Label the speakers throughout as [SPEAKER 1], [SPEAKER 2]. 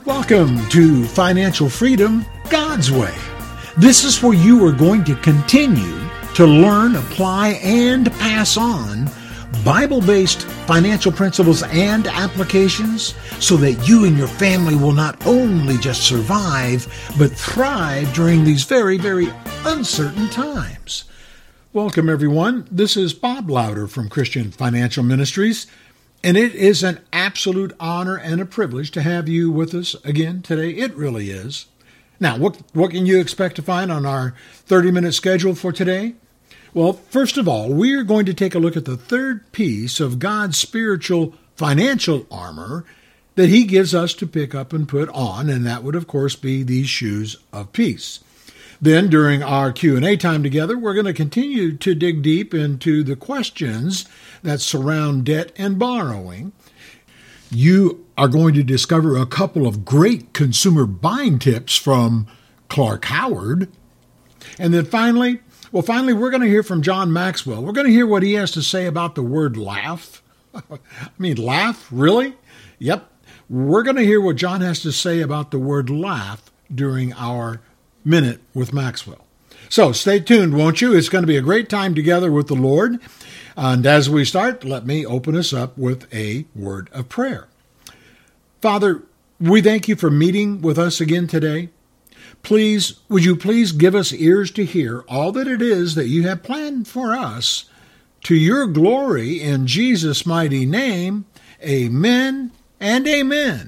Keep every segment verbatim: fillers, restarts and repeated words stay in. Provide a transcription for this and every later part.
[SPEAKER 1] Welcome to Financial Freedom God's Way. This is where you are going to continue to learn, apply, and pass on Bible-based financial principles and applications so that you and your family will not only just survive, but thrive during these very, very uncertain times. Welcome, everyone. This is Bob Louder from Christian Financial Ministries, and it is an absolute honor and a privilege to have you with us again today. It really is. Now, what, what can you expect to find on our thirty-minute schedule for today? Well, first of all, we are going to take a look at the third piece of God's spiritual financial armor that He gives us to pick up and put on, and that would, of course, be these shoes of peace. Then, during our Q and A time together, we're going to continue to dig deep into the questions that surround debt and borrowing. You are going to discover a couple of great consumer buying tips from Clark Howard. And then finally, well, finally, we're going to hear from John Maxwell. We're going to hear what he has to say about the word laugh. I mean, laugh? Really? Yep. We're going to hear what John has to say about the word laugh during our Minute with Maxwell. So stay tuned, won't you? It's going to be a great time together with the Lord. And as we start, let me open us up with a word of prayer. Father, we thank you for meeting with us again today. Please, would you please give us ears to hear all that it is that you have planned for us to your glory in Jesus' mighty name. Amen and amen.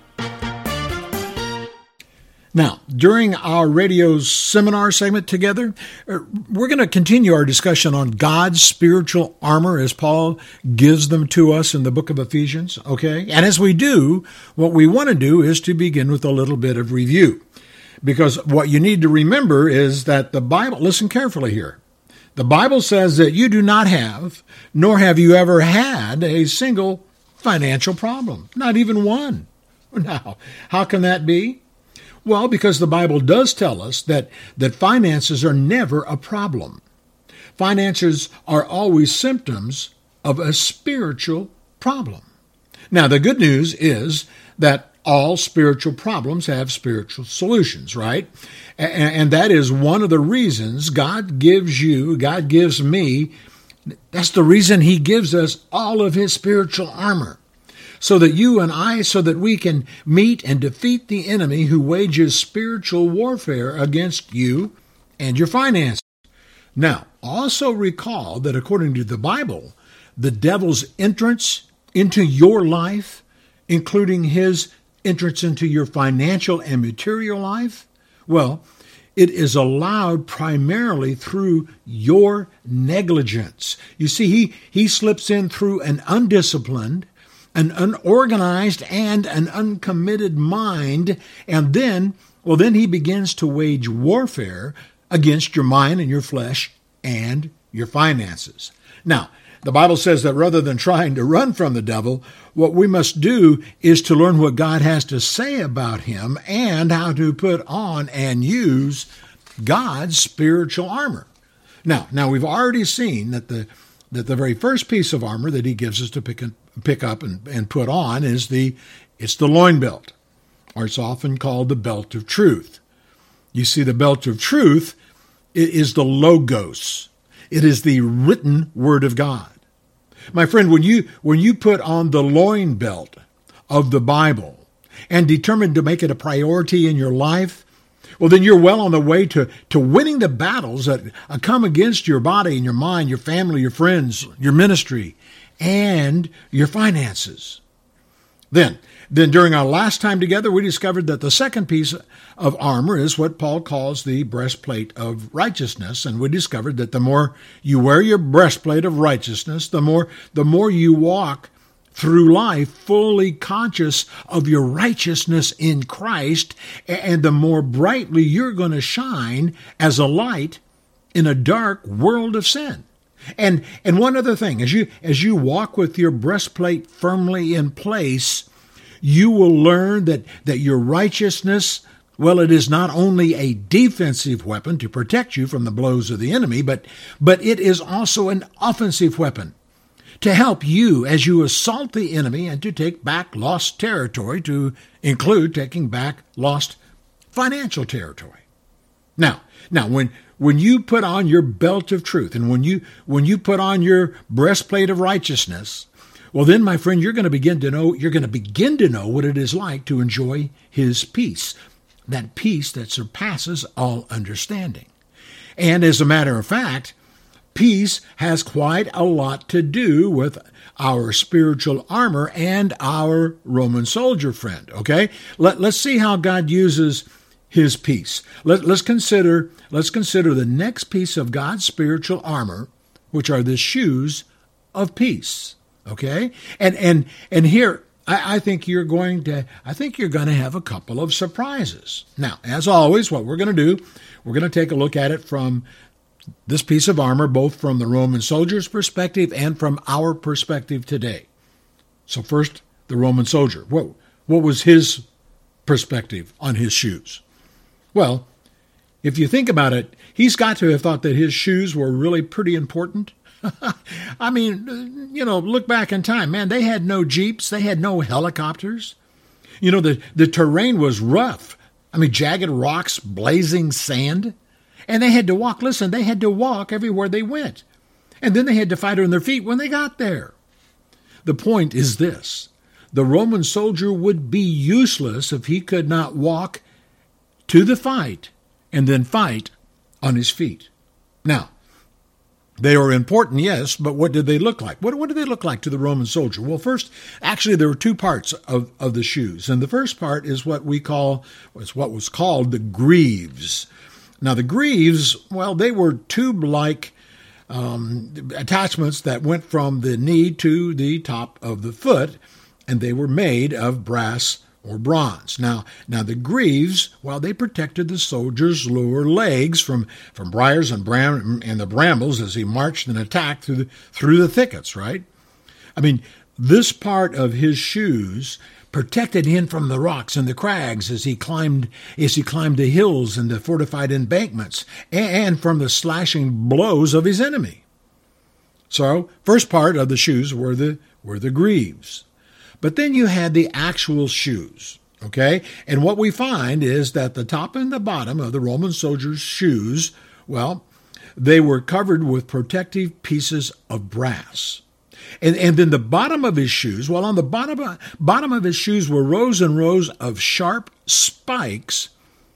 [SPEAKER 1] Now, during our radio seminar segment together, we're going to continue our discussion on God's spiritual armor as Paul gives them to us in the book of Ephesians, okay? And as we do, what we want to do is to begin with a little bit of review. Because what you need to remember is that the Bible, listen carefully here, the Bible says that you do not have, nor have you ever had, a single financial problem, not even one. Now, how can that be? Well, because the Bible does tell us that, that finances are never a problem. Finances are always symptoms of a spiritual problem. Now, the good news is that all spiritual problems have spiritual solutions, right? And that is one of the reasons God gives you, God gives me, that's the reason He gives us all of His spiritual armor. So that you and I, so that we can meet and defeat the enemy who wages spiritual warfare against you and your finances. Now, also recall that according to the Bible, the devil's entrance into your life, including his entrance into your financial and material life, well, it is allowed primarily through your negligence. You see, he, he slips in through an undisciplined, an unorganized, and an uncommitted mind, and then, well, then he begins to wage warfare against your mind and your flesh and your finances. Now, the Bible says that rather than trying to run from the devil, what we must do is to learn what God has to say about him and how to put on and use God's spiritual armor. Now, now we've already seen that the that the very first piece of armor that He gives us to pick and pick up and, and put on is the it's the loin belt, or it's often called the belt of truth. You see, the belt of truth is the Logos. It is the written Word of God. My friend, when you when you put on the loin belt of the Bible and determine to make it a priority in your life, well, then you're well on the way to, to winning the battles that come against your body and your mind, your family, your friends, your ministry, and your finances. Then, then during our last time together, we discovered that the second piece of armor is what Paul calls the breastplate of righteousness. And we discovered that the more you wear your breastplate of righteousness, the more, the more you walk through life fully conscious of your righteousness in Christ, and the more brightly you're going to shine as a light in a dark world of sin. And and one other thing, as you as you walk with your breastplate firmly in place, you will learn that, that your righteousness, well, it is not only a defensive weapon to protect you from the blows of the enemy, but but it is also an offensive weapon. to help you as you assault the enemy and to take back lost territory, to include taking back lost financial territory. Now, now when when you put on your belt of truth and when you when you put on your breastplate of righteousness, well then, my friend, you're going to begin to know you're going to begin to know what it is like to enjoy his peace, that peace that surpasses all understanding. And as a matter of fact, peace has quite a lot to do with our spiritual armor and our Roman soldier friend, okay? Let, let's see how God uses his peace. Let, let's consider let's consider the next piece of God's spiritual armor, which are the shoes of peace, okay? And and and here I, I think you're going to I think you're going to have a couple of surprises. Now, as always, what we're going to do, we're going to take a look at it from this piece of armor, both from the Roman soldier's perspective and from our perspective today. So first, the Roman soldier. What, what was his perspective on his shoes? Well, if you think about it, he's got to have thought that his shoes were really pretty important. I mean, you know, look back in time. Man, they had no jeeps. They had no helicopters. You know, the, the terrain was rough. I mean, jagged rocks, blazing sand. And they had to walk, listen, they had to walk everywhere they went. And then they had to fight on their feet when they got there. The point is this. The Roman soldier would be useless if he could not walk to the fight and then fight on his feet. Now, they are important, yes, but what did they look like? What, what did they look like to the Roman soldier? Well, first, actually, there were two parts of, of the shoes. And the first part is what we call, was what was called the greaves. Now, the greaves, well, they were tube-like um, attachments that went from the knee to the top of the foot, and they were made of brass or bronze. Now, now the greaves, well, they protected the soldier's lower legs from, from briars and, bram, and the brambles as he marched and attacked through the, through the thickets, right? I mean, this part of his shoes protected him from the rocks and the crags as he climbed as he climbed the hills and the fortified embankments, and from the slashing blows of his enemy. So, first part of the shoes were the were the greaves. But then you had the actual shoes, okay? And what we find is that the top and the bottom of the Roman soldier's shoes, well, they were covered with protective pieces of brass. And, and then the bottom of his shoes, well, on the bottom, bottom of his shoes were rows and rows of sharp spikes,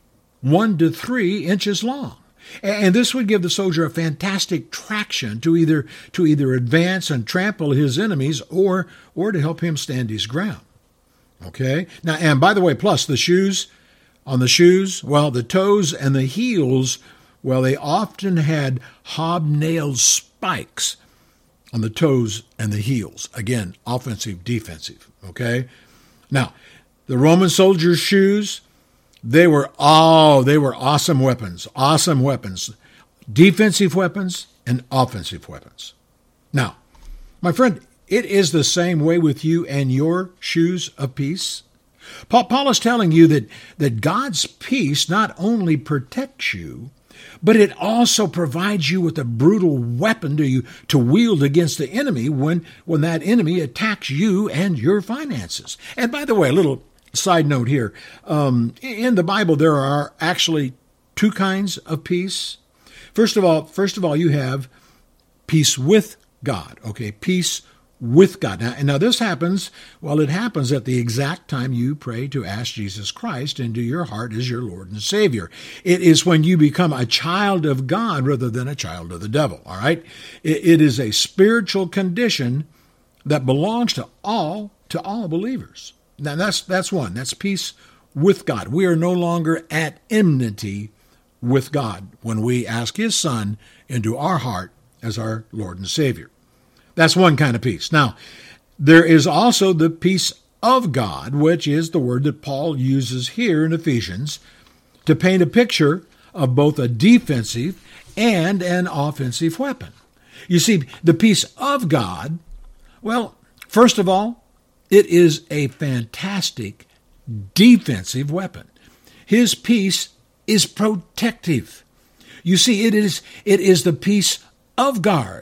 [SPEAKER 1] one to three inches long. And this would give the soldier a fantastic traction to either to either advance and trample his enemies or or to help him stand his ground. Okay? Now, and by the way, plus the shoes, on the shoes, well, the toes and the heels, well, they often had hobnailed spikes on the toes and the heels. Again, offensive, defensive, okay? Now, the Roman soldiers' shoes, they were, oh, they were awesome weapons, awesome weapons, defensive weapons and offensive weapons. Now, my friend, it is the same way with you and your shoes of peace. Paul, Paul is telling you that, that God's peace not only protects you, but it also provides you with a brutal weapon to you to wield against the enemy when, when that enemy attacks you and your finances. And by the way, a little side note here. Um, in the Bible, there are actually two kinds of peace. First of all, first of all, you have peace with God. Okay, peace with God. Now, and now this happens, well, it happens at the exact time you pray to ask Jesus Christ into your heart as your Lord and Savior. It is when you become a child of God rather than a child of the devil, all right? It, it is a spiritual condition that belongs to all, to all believers. Now, that's, that's one. That's peace with God. We are no longer at enmity with God when we ask His Son into our heart as our Lord and Savior. That's one kind of peace. Now, there is also the peace of God, which is the word that Paul uses here in Ephesians to paint a picture of both a defensive and an offensive weapon. You see, the peace of God, well, first of all, it is a fantastic defensive weapon. His peace is protective. You see, it is, it is the peace of God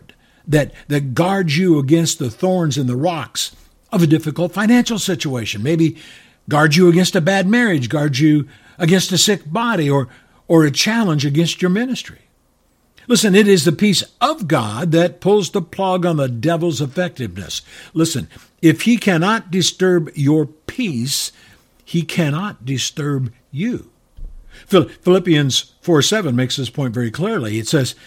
[SPEAKER 1] that, that guards you against the thorns and the rocks of a difficult financial situation. Maybe guards you against a bad marriage, guards you against a sick body, or, or a challenge against your ministry. Listen, it is the peace of God that pulls the plug on the devil's effectiveness. Listen, if he cannot disturb your peace, he cannot disturb you. Philippians four seven makes this point very clearly. It says,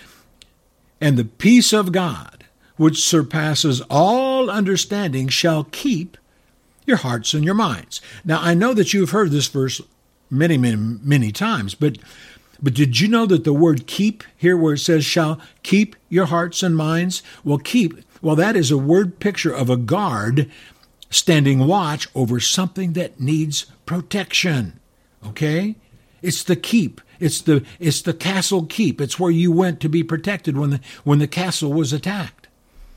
[SPEAKER 1] "And the peace of God, which surpasses all understanding, shall keep your hearts and your minds." Now, I know that you've heard this verse many, many, many times, but But did you know that the word keep here, where it says shall keep your hearts and minds? Well, keep, well, that is a word picture of a guard standing watch over something that needs protection. Okay? It's the keep. It's the it's the castle keep. It's where you went to be protected when the when the castle was attacked.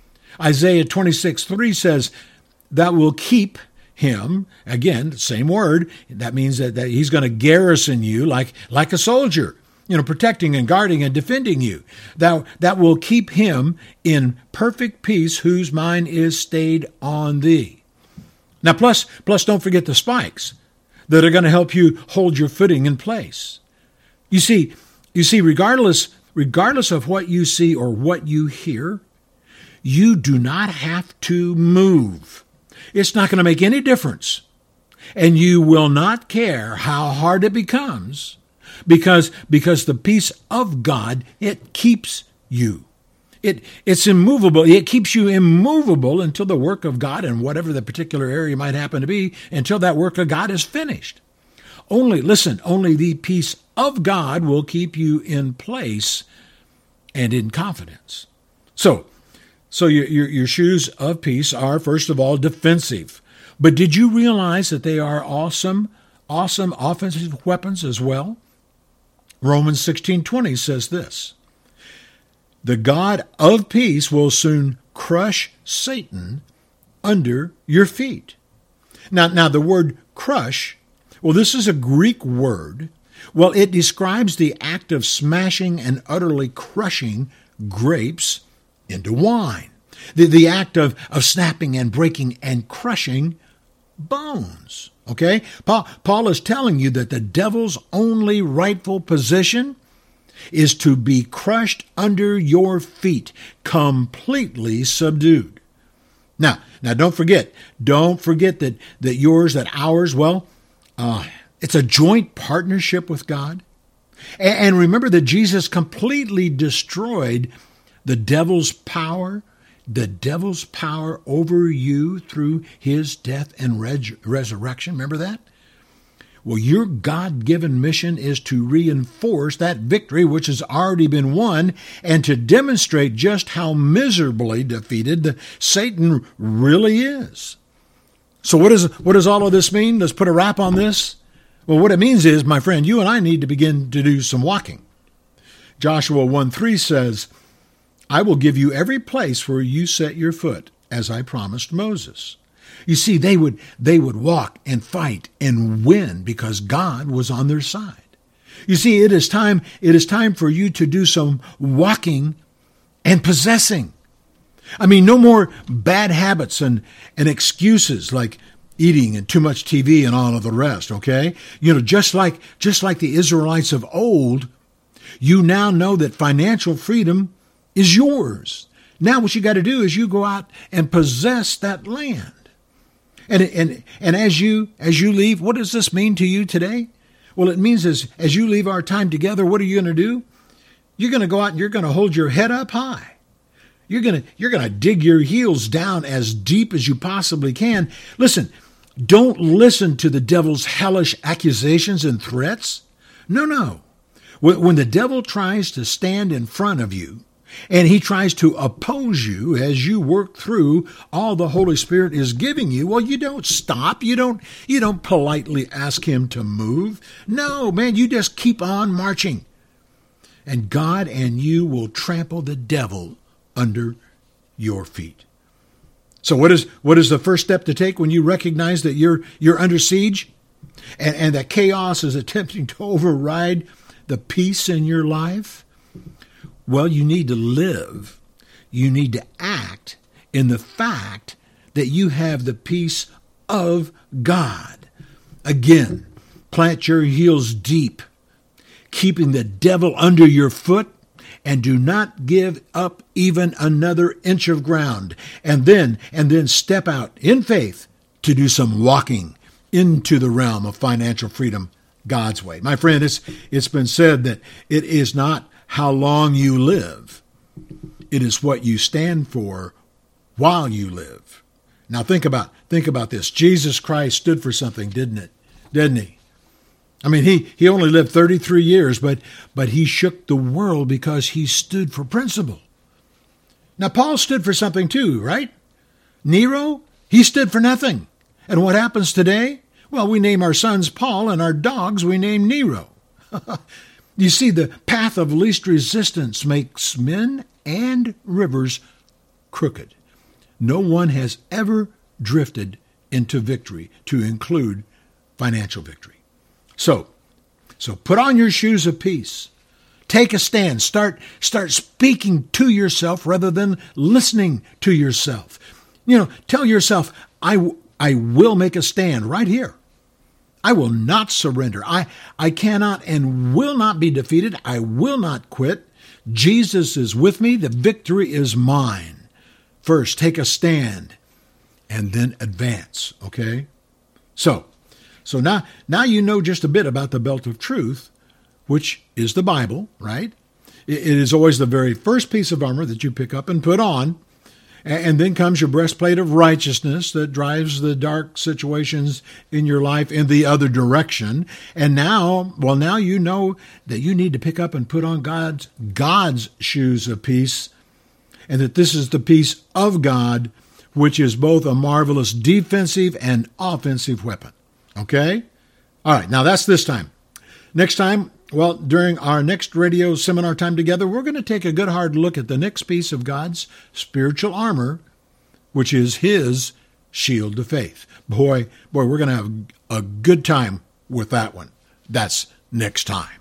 [SPEAKER 1] Isaiah twenty-six three says, "That will keep him," again, same word, that means that, that he's going to garrison you like, like a soldier, you know, protecting and guarding and defending you. That, that will keep him in perfect peace whose mind is stayed on thee. Now, plus, plus don't forget the spikes that are going to help you hold your footing in place. You see, you see, regardless, regardless of what you see or what you hear, you do not have to move. It's not going to make any difference. And you will not care how hard it becomes because, because the peace of God, it keeps you. It, it's immovable. It keeps you immovable until the work of God, in whatever the particular area might happen to be, until that work of God is finished. Only, listen, only the peace of God will keep you in place and in confidence. So, So your, your, your shoes of peace are, first of all, defensive. But did you realize that they are awesome, awesome offensive weapons as well? Romans sixteen twenty says this, "The God of peace will soon crush Satan under your feet." Now, now the word crush, well, this is a Greek word. Well, it describes the act of smashing and utterly crushing grapes into wine. The, the act of, of snapping and breaking and crushing bones. Okay? Paul, Paul is telling you that the devil's only rightful position is to be crushed under your feet, completely subdued. Now, now don't forget, don't forget that, that yours, that ours, well, uh, it's a joint partnership with God. And, and remember that Jesus completely destroyed the devil's power, the devil's power over you through his death and res- resurrection. Remember that? Well, your God-given mission is to reinforce that victory which has already been won and to demonstrate just how miserably defeated the Satan really is. So what, is, what does all of this mean? Let's put a wrap on this. Well, what it means is, my friend, you and I need to begin to do some walking. Joshua one three says, "I will give you every place where you set your foot, as I promised Moses." You see, they would they would walk and fight and win because God was on their side. You see, it is time it is time for you to do some walking and possessing. I mean, no more bad habits and, and excuses like eating and too much T V and all of the rest, okay? You know, just like just like the Israelites of old, you now know that financial freedom is yours. Now what you got to do is you go out and possess that land. And and and as you as you leave, what does this mean to you today? Well, it means as as you leave our time together, what are you going to do? You're going to go out and you're going to hold your head up high. You're going to you're going to dig your heels down as deep as you possibly can. Listen, don't listen to the devil's hellish accusations and threats. No, no. When the devil tries to stand in front of you, and he tries to oppose you as you work through all the Holy Spirit is giving you, well, you don't stop. You don't, you don't politely ask him to move. No, man, you just keep on marching. And God and you will trample the devil under your feet. So what is, what is the first step to take when you recognize that you're, you're under siege and, and that chaos is attempting to override the peace in your life? Well, you need to live. you need to act in the fact that you have the peace of God. Again, plant your heels deep, keeping the devil under your foot, and do not give up even another inch of ground. And then, and then step out in faith to do some walking into the realm of financial freedom God's way. My friend, it's, it's been said that it is not how long you live. It is what you stand for while you live. Now think about, think about this. Jesus Christ stood for something, didn't it? Didn't he? I mean, he, he only lived thirty-three years, but, but he shook the world because he stood for principle. Now, Paul stood for something too, right? Nero, he stood for nothing. And what happens today? Well, we name our sons Paul, and our dogs we name Nero. You see, the path of least resistance makes men and rivers crooked. No one has ever drifted into victory, to include financial victory. So, so put on your shoes of peace. Take a stand. Start, start speaking to yourself rather than listening to yourself. You know, tell yourself, I, I will make a stand right here. I will not surrender. I, I cannot and will not be defeated. I will not quit. Jesus is with me. The victory is mine. First, take a stand and then advance, okay? So, so now, now you know just a bit about the belt of truth, which is the Bible, right? It, it is always the very first piece of armor that you pick up and put on. And then comes your breastplate of righteousness that drives the dark situations in your life in the other direction. And now, well, now you know that you need to pick up and put on God's, God's shoes of peace, and that this is the peace of God, which is both a marvelous defensive and offensive weapon. Okay? All right, now that's this time. Next time, well, during our next radio seminar time together, we're going to take a good hard look at the next piece of God's spiritual armor, which is his shield of faith. Boy, boy, we're going to have a good time with that one. That's next time.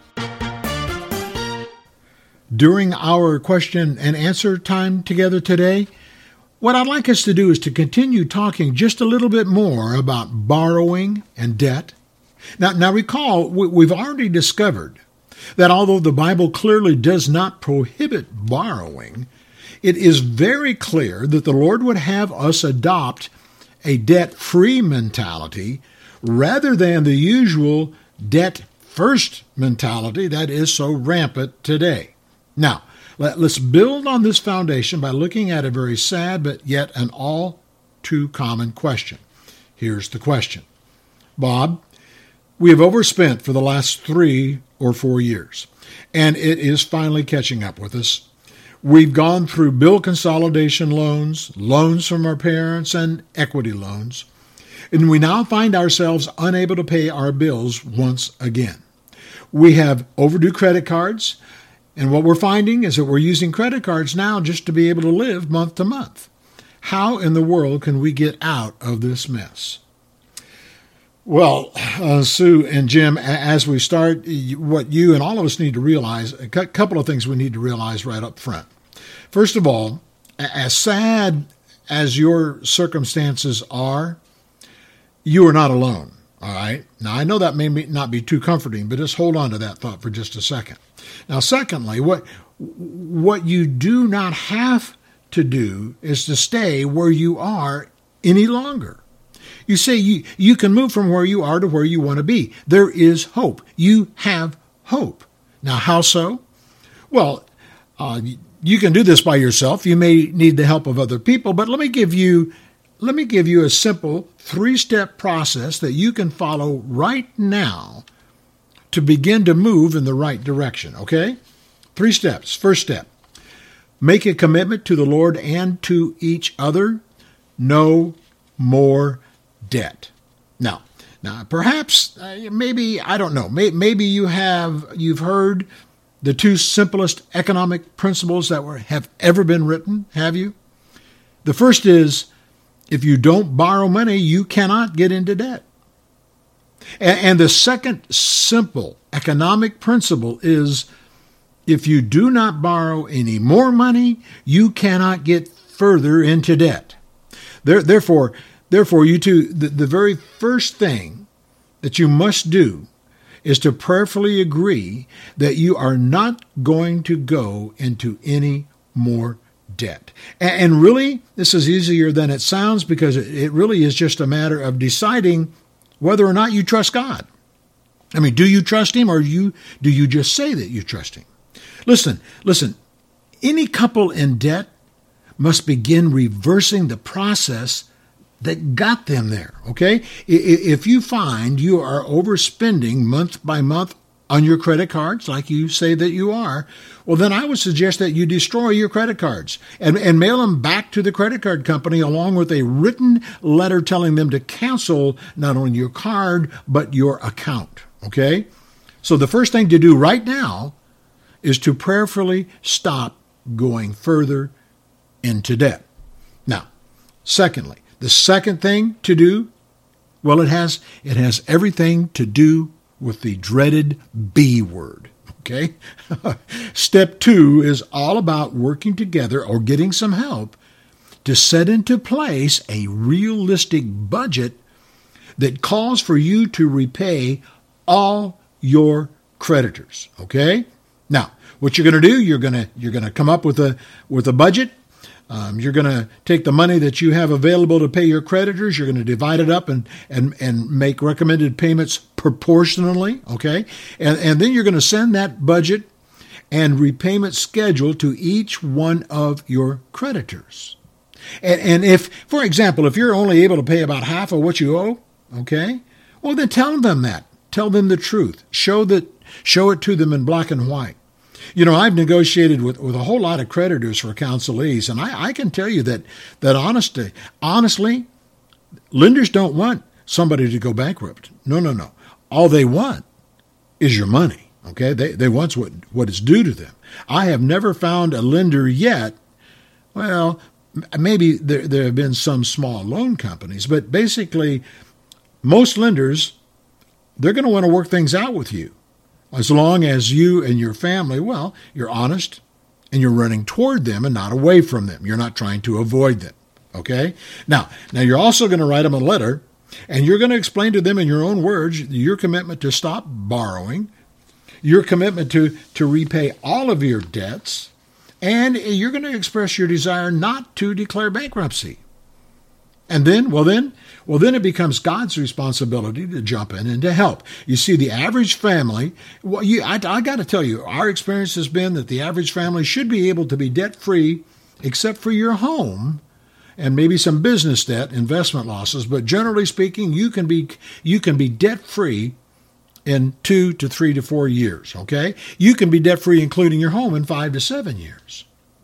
[SPEAKER 1] During our question and answer time together today, what I'd like us to do is to continue talking just a little bit more about borrowing and debt. Now, now recall, we've already discovered that although the Bible clearly does not prohibit borrowing, it is very clear that the Lord would have us adopt a debt-free mentality rather than the usual debt-first mentality that is so rampant today. Now, let, let's build on this foundation by looking at a very sad but yet an all too common question. Here's the question. Bob, we have overspent for the last three or four years, and it is finally catching up with us. We've gone through bill consolidation loans, loans from our parents, and equity loans, and we now find ourselves unable to pay our bills once again. We have overdue credit cards, and what we're finding is that we're using credit cards now just to be able to live month to month. How in the world can we get out of this mess? Well, uh, Sue and Jim, as we start, what you and all of us need to realize, a couple of things we need to realize right up front. First of all, as sad as your circumstances are, you are not alone, all right? Now, I know that may not be too comforting, but just hold on to that thought for just a second. Now, secondly, what what you do not have to do is to stay where you are any longer. You say you, you can move from where you are to where you want to be. There is hope. You have hope. Now, how so? Well, uh, you can do this by yourself. You may need the help of other people, but let me give you, let me give you a simple three-step process that you can follow right now to begin to move in the right direction, okay? Three steps. First step, make a commitment to the Lord and to each other. No more debt. Now, now perhaps, uh, maybe, I don't know, may, maybe you have, you've heard the two simplest economic principles that were, have ever been written, have you? The first is, if you don't borrow money, you cannot get into debt. And, and the second simple economic principle is, If you do not borrow any more money, you cannot get further into debt. There, therefore, therefore, you two, the, the very first thing that you must do is to prayerfully agree that you are not going to go into any more debt. And, and really, this is easier than it sounds, because it, it really is just a matter of deciding whether or not you trust God. I mean, do you trust Him, or you do you just say that you trust Him? Listen, listen, any couple in debt must begin reversing the process that got them there, okay? If you find you are overspending month by month on your credit cards, like you say that you are, well, then I would suggest that you destroy your credit cards and, and mail them back to the credit card company along with a written letter telling them to cancel not only your card, but your account, okay? So the first thing to do right now is to prayerfully stop going further into debt. Now, secondly, the second thing to do, well, it has it has everything to do with the dreaded B word, okay? Step two is all about working together or getting some help to set into place a realistic budget that calls for you to repay all your creditors, okay? Now, what you're going to do, you're going to you're going to come up with a with a budget. Um, you're going to take the money that you have available to pay your creditors. You're going to divide it up and and and make recommended payments proportionally, okay? And and then you're going to send that budget and repayment schedule to each one of your creditors. And and if, for example, if you're only able to pay about half of what you owe, okay, well then tell them that. Tell them the truth. Show that. Show it to them in black and white. You know, I've negotiated with, with a whole lot of creditors for counselees, and I, I can tell you that that honesty, honestly, lenders don't want somebody to go bankrupt. No, no, no. All they want is your money, okay? They they want what, what is due to them. I have never found a lender yet, well, maybe there, there have been some small loan companies, but basically most lenders, they're going to want to work things out with you. As long as you and your family, well, you're honest and you're running toward them and not away from them. You're not trying to avoid them, okay? Now, now you're also going to write them a letter, and you're going to explain to them in your own words your commitment to stop borrowing, your commitment to, to repay all of your debts, and you're going to express your desire not to declare bankruptcy. And then, well then, well then it becomes God's responsibility to jump in and to help. You see, the average family, well, you, I, I got to tell you, our experience has been that the average family should be able to be debt-free, except for your home and maybe some business debt, investment losses. But generally speaking, you can be you can be debt-free in two to three to four years. Okay, you can be debt-free, including your home, in five to seven years.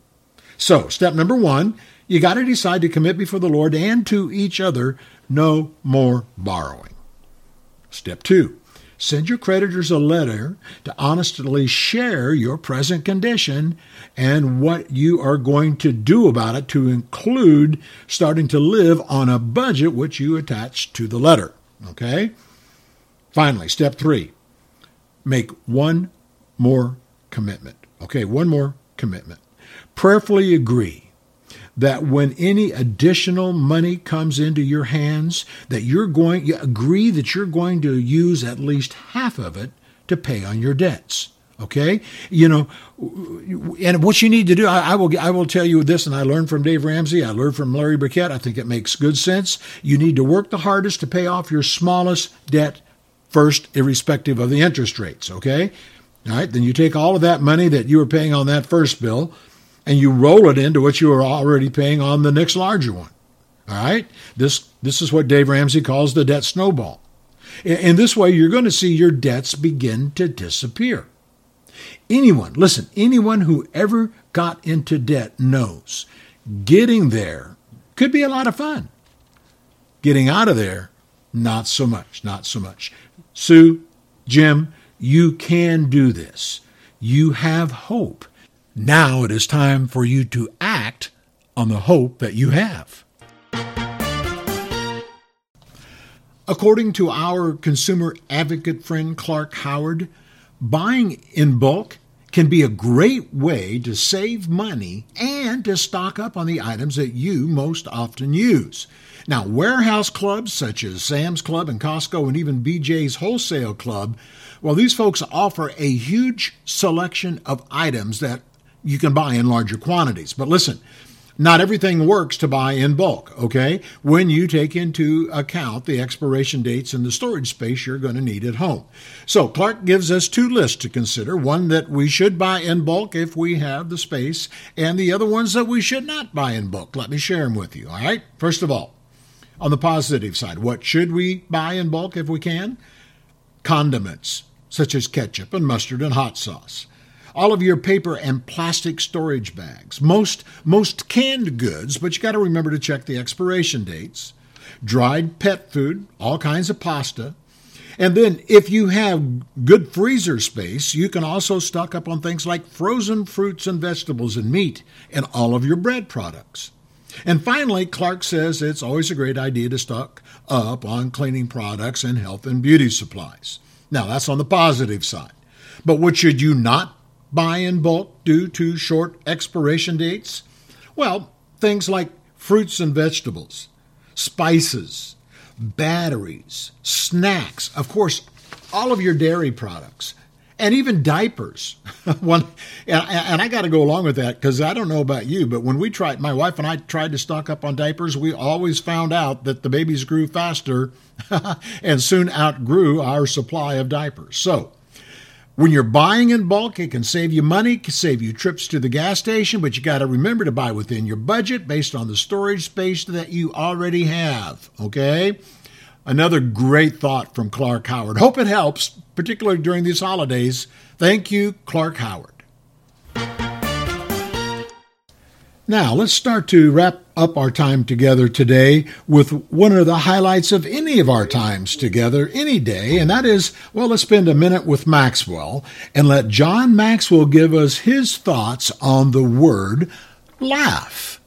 [SPEAKER 1] So, step number one. You got to decide to commit before the Lord and to each other, no more borrowing. Step two, send your creditors a letter to honestly share your present condition and what you are going to do about it, to include starting to live on a budget which you attach to the letter. Okay? Finally, step three, make one more commitment. Okay, one more commitment. Prayerfully agree that when any additional money comes into your hands, that you're going, you agree that you're going to use at least half of it to pay on your debts. Okay? You know, and what you need to do, I, I will I will tell you this, and I learned from Dave Ramsey, I learned from Larry Burkett, I think it makes good sense. You need to work the hardest to pay off your smallest debt first, irrespective of the interest rates, okay? All right, then you take all of that money that you were paying on that first bill, and you roll it into what you are already paying on the next larger one. All right? This this is what Dave Ramsey calls the debt snowball. In, in this way, you're going to see your debts begin to disappear. Anyone, listen, anyone who ever got into debt knows getting there could be a lot of fun. Getting out of there, not so much, not so much. Sue, Jim, you can do this. You have hope. Now it is time for you to act on the hope that you have. According to our consumer advocate friend Clark Howard, buying in bulk can be a great way to save money and to stock up on the items that you most often use. Now, warehouse clubs such as Sam's Club and Costco and even B J's Wholesale Club, well, these folks offer a huge selection of items that you can buy in larger quantities. But listen, not everything works to buy in bulk, okay? When you take into account the expiration dates and the storage space you're going to need at home. So Clark gives us two lists to consider, one that we should buy in bulk if we have the space, and the other ones that we should not buy in bulk. Let me share them with you, all right? First of all, on the positive side, what should we buy in bulk if we can? Condiments, such as ketchup and mustard and hot sauce. All of your paper and plastic storage bags, most most canned goods, but you got to remember to check the expiration dates, dried pet food, all kinds of pasta. And then if you have good freezer space, you can also stock up on things like frozen fruits and vegetables and meat and all of your bread products. And finally, Clark says it's always a great idea to stock up on cleaning products and health and beauty supplies. Now, that's on the positive side. But what should you not buy in bulk due to short expiration dates? Well, things like fruits and vegetables, spices, batteries, snacks, of course, all of your dairy products, and even diapers. One, and, and I got to go along with that because I don't know about you, but when we tried, my wife and I tried to stock up on diapers, we always found out that the babies grew faster and soon outgrew our supply of diapers. So, when you're buying in bulk, it can save you money, can save you trips to the gas station, but you got to remember to buy within your budget based on the storage space that you already have, okay? Another great thought from Clark Howard. Hope it helps, particularly during these holidays. Thank you, Clark Howard. Now, let's start to wrap up our time together today with one of the highlights of any of our times together any day, and that is, well, let's spend a minute with Maxwell and let John Maxwell give us his thoughts on the word laugh.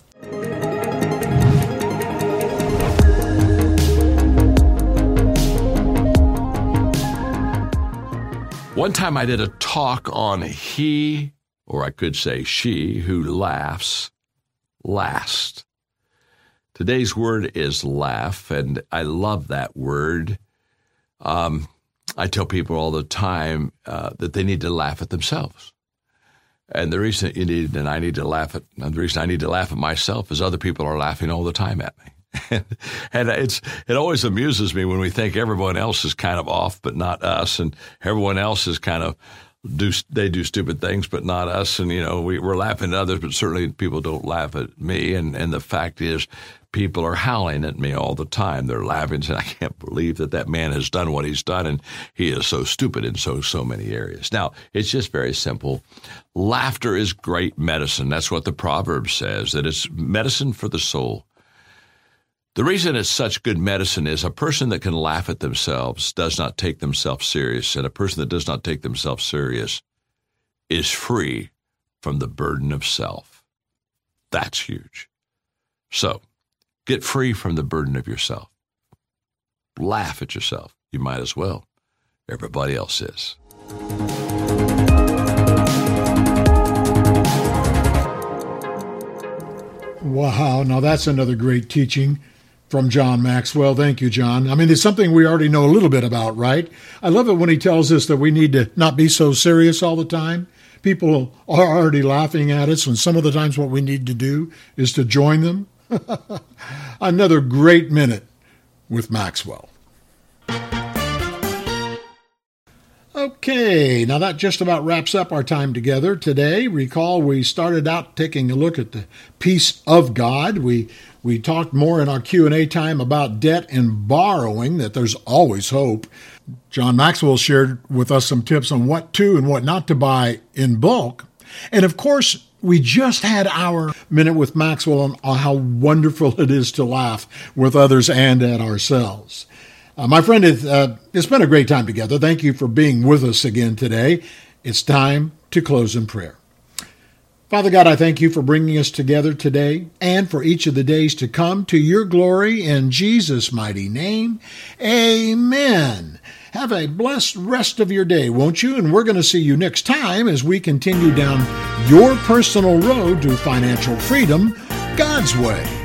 [SPEAKER 2] One time I did a talk on he, or I could say she, who laughs last. Today's word is laugh, and I love that word. Um, I tell people all the time uh, that they need to laugh at themselves. And the reason you need, and I need to laugh at, and the reason I need to laugh at myself is other people are laughing all the time at me. And it's it always amuses me when we think everyone else is kind of off, but not us, and everyone else is kind of do they do stupid things, but not us. And you know, we, we're laughing at others, but certainly people don't laugh at me. And and the fact is, people are howling at me all the time. They're laughing, saying, "I can't believe that that man has done what he's done, and he is so stupid in so so many areas." Now, it's just very simple. Laughter is great medicine. That's what the proverb says, that it's medicine for the soul. The reason it's such good medicine is a person that can laugh at themselves does not take themselves serious, and a person that does not take themselves serious is free from the burden of self. That's huge. So, get free from the burden of yourself. Laugh at yourself. You might as well. Everybody else is.
[SPEAKER 1] Wow, now that's another great teaching from John Maxwell. Thank you, John. I mean, it's something we already know a little bit about, right? I love it when he tells us that we need to not be so serious all the time. People are already laughing at us, and some of the times what we need to do is to join them. Another great minute with Maxwell. Okay, now that just about wraps up our time together today. Recall we started out taking a look at the peace of God. We we talked more in our Q and A time about debt and borrowing, that there's always hope. John Maxwell shared with us some tips on what to and what not to buy in bulk. And of course, we just had our minute with Maxwell on, on how wonderful it is to laugh with others and at ourselves. Uh, my friend, it, uh, it's been a great time together. Thank you for being with us again today. It's time to close in prayer. Father God, I thank you for bringing us together today and for each of the days to come, to your glory in Jesus' mighty name. Amen. Have a blessed rest of your day, won't you? And we're going to see you next time as we continue down your personal road to financial freedom God's way.